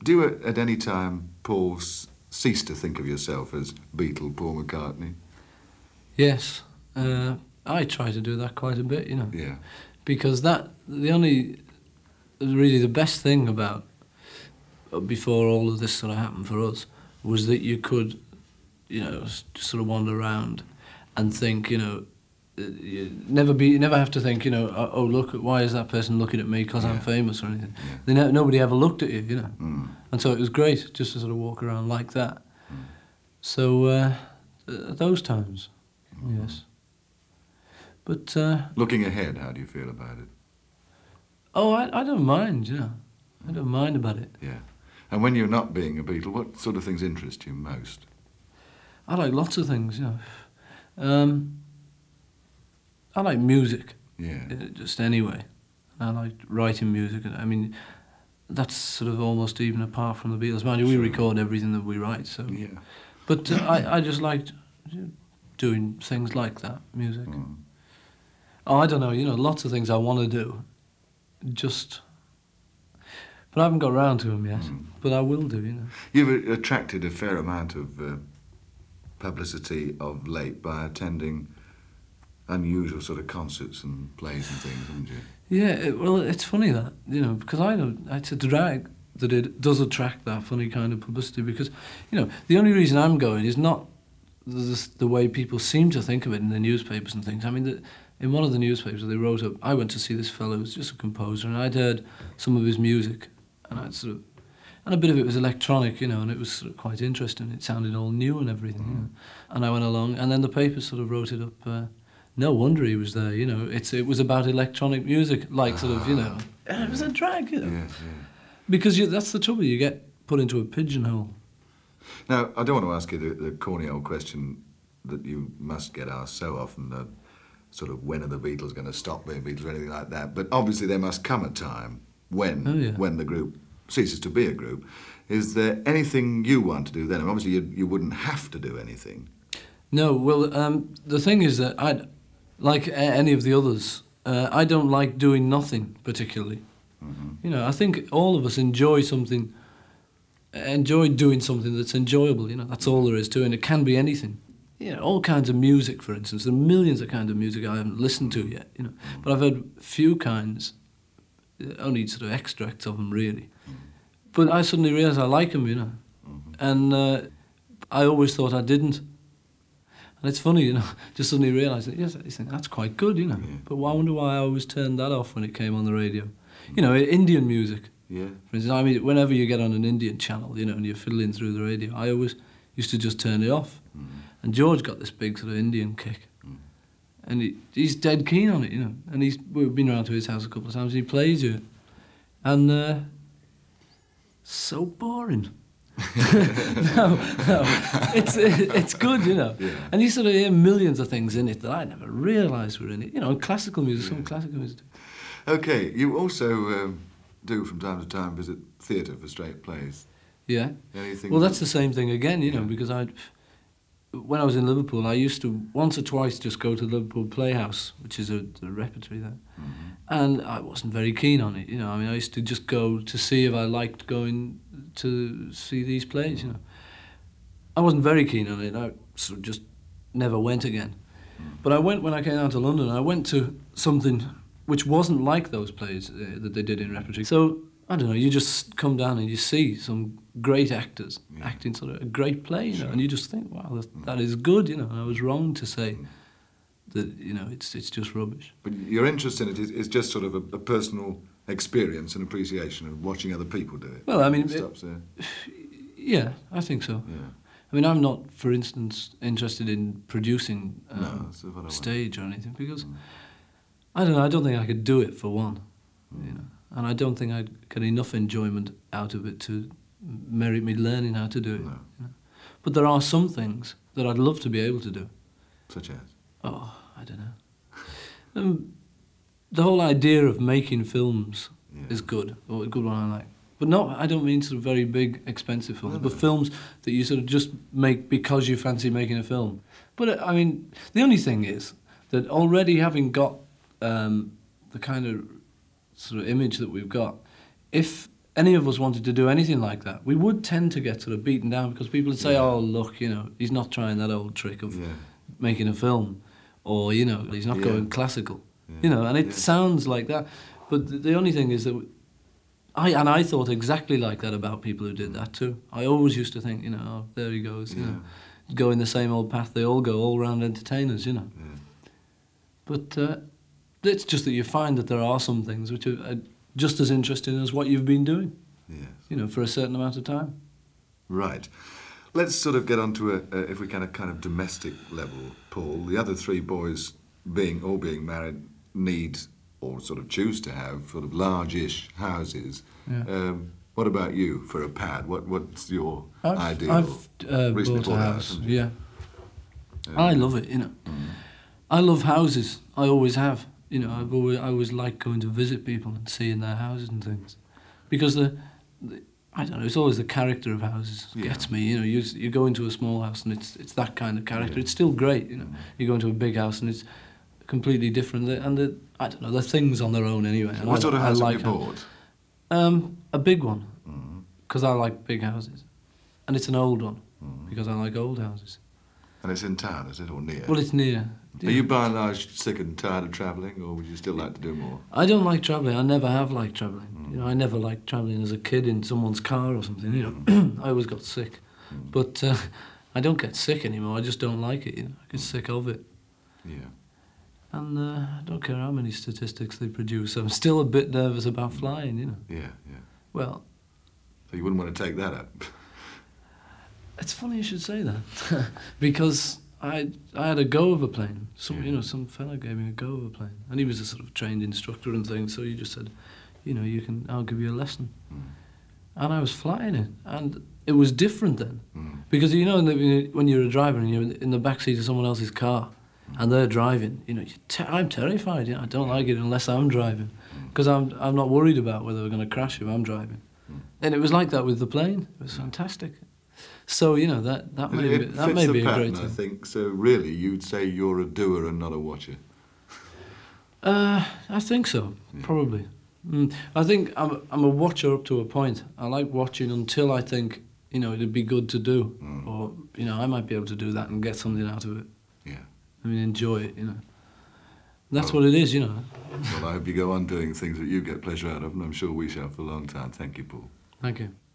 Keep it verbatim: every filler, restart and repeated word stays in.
Do you at, at any time, Paul, s- cease to think of yourself as Beatle Paul McCartney? Yes. Uh, I try to do that quite a bit, you know. Yeah. Because that, the only, really the best thing about, uh, before all of this sort of happened for us, was that you could, you know, s- just sort of wander around and think, you know, uh, you never be, you never have to think, you know, oh, oh, look, why is that person looking at me because I'm Yeah. famous or anything. Yeah. They ne- nobody ever looked at you, you know. Mm. And so it was great just to sort of walk around like that. Mm. So, uh, th- those times, Mm-hmm. yes. But, uh, Looking ahead, how do you feel about it? oh, I, I don't mind, you know. I don't mind about it. Yeah. And when you're not being a Beatle, what sort of things interest you most? I like lots of things, you know. Um, I like music, Yeah. uh, just anyway. I like writing music. I mean, that's sort of almost even apart from the Beatles. Mind you, we Sure. record everything that we write, so... Yeah. But uh, I, I just liked doing things like that, music. Mm. Oh, I don't know, you know, lots of things I want to do. Just... But I haven't got round to them yet. Mm. But I will do, you know. You've attracted a fair amount of uh, publicity of late by attending unusual sort of concerts and plays and things, haven't you? Yeah, it, well, it's funny that, you know, because I don't, it's a drag that it does attract that funny kind of publicity because, you know, the only reason I'm going is not the, the way people seem to think of it in the newspapers and things. I mean, the, in one of the newspapers they wrote up, I went to see this fellow who was just a composer and I'd heard some of his music and I'd sort of, and a bit of it was electronic, you know, and it was sort of quite interesting. It sounded all new and everything, Mm. you know. And I went along and then the paper sort of wrote it up, uh, no wonder he was there, you know. It's it was about electronic music, like sort of, you know. And it was a drag, you know. Yes, yeah. Because you, that's the trouble, you get put into a pigeonhole. Now, I don't want to ask you the, the corny old question that you must get asked so often, that sort of when are the Beatles going to stop being Beatles or anything like that, but obviously there must come a time when, Oh, yeah. when the group ceases to be a group. Is there anything you want to do then? Obviously you, you wouldn't have to do anything. No, well, um, the thing is that I, like a- any of the others, uh, I don't like doing nothing particularly. Mm-hmm. You know, I think all of us enjoy something, enjoy doing something that's enjoyable, you know, that's all there is to it, and it can be anything. You know, all kinds of music, for instance. There are millions of kinds of music I haven't listened to yet, you know, but I've heard few kinds, uh, only sort of extracts of them, really. But I suddenly realised I like them, you know, Mm-hmm. and uh, I always thought I didn't. And it's funny, you know, just suddenly realised that, yes, I think that's quite good, you know. Yeah. But I wonder why I always turned that off when it came on the radio. You know, Indian music, Yeah. for instance. I mean, whenever you get on an Indian channel, you know, and you're fiddling through the radio, I always used to just turn it off. Mm-hmm. And George got this big sort of Indian kick. Mm. And he, he's dead keen on it, you know. And he's we've been around to his house a couple of times, and he plays it. And, uh, so boring. no, no, it's it's good, you know. Yeah. And you sort of hear millions of things in it that I never realised were in it. You know, classical music, some Yeah. classical music. Okay, you also um, do from time to time visit theatre for straight plays. Yeah. Anything? Well, that's the same thing again, you know, Yeah. because I, when I was in Liverpool, I used to once or twice just go to the Liverpool Playhouse, which is a, a repertory there, Mm-hmm. and I wasn't very keen on it. You know, I mean, I used to just go to see if I liked going to see these plays. You know, I wasn't very keen on it. I sort of just never went again. But I went when I came down to London. I went to something which wasn't like those plays uh, that they did in repertory. So I don't know. You just come down and you see some great actors Yeah. acting sort of a great play, you know, Sure. and you just think, wow, that, that is good. You know, and I was wrong to say Mm. that, you know, it's it's just rubbish. But your interest in it is, is just sort of a, a personal experience and appreciation of watching other people do it. Well, I mean, It it- stops there. Yeah, I think so. Yeah. I mean, I'm not, for instance, interested in producing um, No, that's what I want. stage or anything because Mm. I don't know. I don't think I could do it for one, Mm. you know, and I don't think I'd get enough enjoyment out of it to merit me learning how to do it. No. You know? But there are some things that I'd love to be able to do. Such as? Oh, I don't know. Um, the whole idea of making films Yeah. is good, or a good one I like. But not, I don't mean sort of very big, expensive films, No, but no. films that you sort of just make because you fancy making a film. But, uh, I mean, the only thing is that already having got um, the kind of sort of image that we've got, if any of us wanted to do anything like that, we would tend to get sort of beaten down because people would say, Yeah. "Oh, look, you know, he's not trying that old trick of Yeah. making a film," or you know, he's not Yeah. going classical, Yeah. you know, and it Yeah. sounds like that. But the, the only thing is that I and I thought exactly like that about people who did that too. I always used to think, you know, oh, there he goes, you Yeah. know, going the same old path. They all go, all round entertainers, you know. Yeah. But uh, it's just that you find that there are some things which are uh, just as interesting as what you've been doing, Yes. you know, for a certain amount of time. Right. Let's sort of get on to a, a, if we can, a kind of domestic level, Paul. The other three boys, being all being married, need or sort of choose to have sort of large-ish houses. Yeah. Um, what about you for a pad? What What's your I've, ideal? I've uh, Recently bought a bought a house, haven't you? yeah. Um, I love it, you know. I love houses. I always have. You know, I've always, I always like going to visit people and seeing their houses and things, because the, the I don't know. It's always the character of houses Yeah. gets me. You know, you you go into a small house and it's it's that kind of character. Yeah. It's still great. You know, you go into a big house and it's completely different. And the, I don't know. They're things on their own anyway. and What I, sort of I house like have you how- bought? Um, a big one, Mm. because I like big houses, and it's an old one Mm. because I like old houses. And it's in town, is it, or near? Well, it's near. Are you by and large sick and tired of travelling, or would you still like to do more? I don't like travelling. I never have liked travelling. Mm. You know, I never liked travelling as a kid in someone's car or something. You know, I always got sick. Mm. But uh, I don't get sick anymore. I just don't like it. You know, I get sick of it. Yeah. And uh, I don't care how many statistics they produce. I'm still a bit nervous about flying. You know. Yeah, yeah. Well, So you wouldn't want to take that up? it's funny you should say that because I I had a go of a plane. Some Yeah. you know some fella gave me a go of a plane, and he was a sort of trained instructor and things. So he just said, you know, you can I'll give you a lesson. Mm. And I was flying it, and it was different then. Mm. Because you know, in the- when you're a driver and you're in the back seat of someone else's car, and they're driving, you know, you're te- I'm terrified. You know, I don't like it unless I'm driving, because I'm I'm not worried about whether we're going to crash if I'm driving. Mm. And it was like that with the plane. It was fantastic. So you know that that It, may it be, that fits may the be a pattern, great I thing. think. So really, you'd say you're a doer and not a watcher. Uh, I think so, Yeah. probably. Mm. I think I'm I'm a watcher up to a point. I like watching until I think, you know, it'd be good to do, Mm. or you know, I might be able to do that and get something out of it. Yeah. I mean, enjoy it, you know. That's Well- what it is, you know. Well, I hope you go on doing things that you get pleasure out of, and I'm sure we shall for a long time. Thank you, Paul. Thank you.